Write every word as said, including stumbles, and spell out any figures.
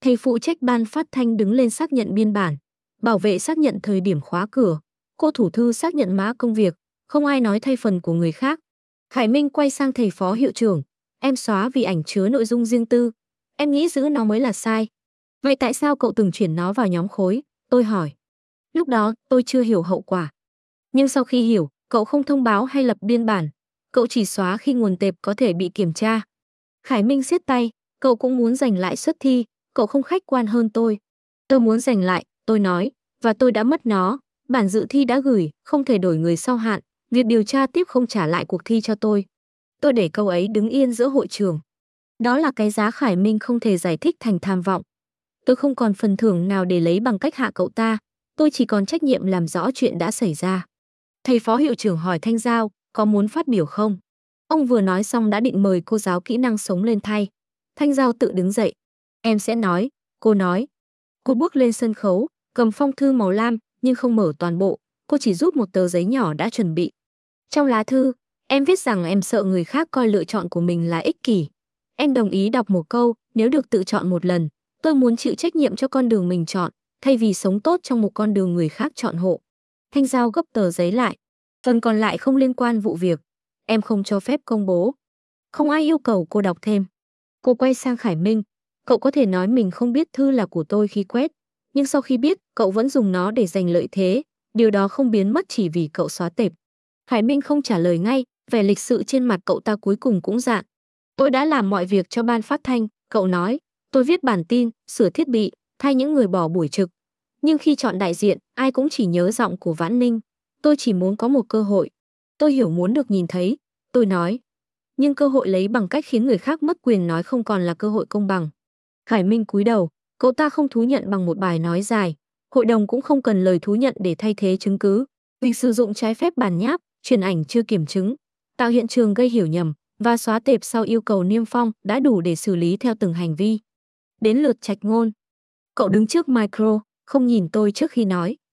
Thầy phụ trách ban phát thanh đứng lên xác nhận biên bản. Bảo vệ xác nhận thời điểm khóa cửa. Cô thủ thư xác nhận mã công việc. Không ai nói thay phần của người khác. Khải Minh quay sang thầy phó hiệu trưởng. Em xóa vì ảnh chứa nội dung riêng tư. Em nghĩ giữ nó mới là sai. Vậy tại sao cậu từng chuyển nó vào nhóm khối? Tôi hỏi. Lúc đó tôi chưa hiểu hậu quả. Nhưng sau khi hiểu, cậu không thông báo hay lập biên bản. Cậu chỉ xóa khi nguồn tệp có thể bị kiểm tra. Khải Minh siết tay. Cậu cũng muốn giành lại suất thi. Cậu không khách quan hơn tôi. Tôi muốn giành lại, tôi nói. Và tôi đã mất nó. Bản dự thi đã gửi, không thể đổi người sau hạn. Việc điều tra tiếp không trả lại cuộc thi cho tôi. Tôi để câu ấy đứng yên giữa hội trường. Đó là cái giá Khải Minh không thể giải thích thành tham vọng. Tôi không còn phần thưởng nào để lấy bằng cách hạ cậu ta. Tôi chỉ còn trách nhiệm làm rõ chuyện đã xảy ra. Thầy phó hiệu trưởng hỏi Thanh Giao, có muốn phát biểu không? Ông vừa nói xong đã định mời cô giáo kỹ năng sống lên thay. Thanh Giao tự đứng dậy. Em sẽ nói, cô nói. Cô bước lên sân khấu, cầm phong thư màu lam, nhưng không mở toàn bộ. Cô chỉ rút một tờ giấy nhỏ đã chuẩn bị. Trong lá thư, em viết rằng em sợ người khác coi lựa chọn của mình là ích kỷ. Em đồng ý đọc một câu, nếu được tự chọn một lần, tôi muốn chịu trách nhiệm cho con đường mình chọn, thay vì sống tốt trong một con đường người khác chọn hộ. Thanh Giao gấp tờ giấy lại. Phần còn lại không liên quan vụ việc. Em không cho phép công bố. Không ai yêu cầu cô đọc thêm. Cô quay sang Khải Minh. Cậu có thể nói mình không biết thư là của tôi khi quét. Nhưng sau khi biết, cậu vẫn dùng nó để giành lợi thế. Điều đó không biến mất chỉ vì cậu xóa tệp. Khải Minh không trả lời ngay. Vẻ lịch sự trên mặt cậu ta cuối cùng cũng dạn. Tôi đã làm mọi việc cho ban phát thanh. Cậu nói. Tôi viết bản tin, sửa thiết bị, thay những người bỏ buổi trực. Nhưng khi chọn đại diện, ai cũng chỉ nhớ giọng của Vãn Ninh. Tôi chỉ muốn có một cơ hội. Tôi hiểu muốn được nhìn thấy. Tôi nói. Nhưng cơ hội lấy bằng cách khiến người khác mất quyền nói không còn là cơ hội công bằng. Khải Minh cúi đầu. Cậu ta không thú nhận bằng một bài nói dài. Hội đồng cũng không cần lời thú nhận để thay thế chứng cứ. Việc sử dụng trái phép bản nháp, truyền ảnh chưa kiểm chứng, tạo hiện trường gây hiểu nhầm và xóa tệp sau yêu cầu niêm phong đã đủ để xử lý theo từng hành vi. Đến lượt Trạch Ngôn. Cậu đứng trước micro, không nhìn tôi trước khi nói.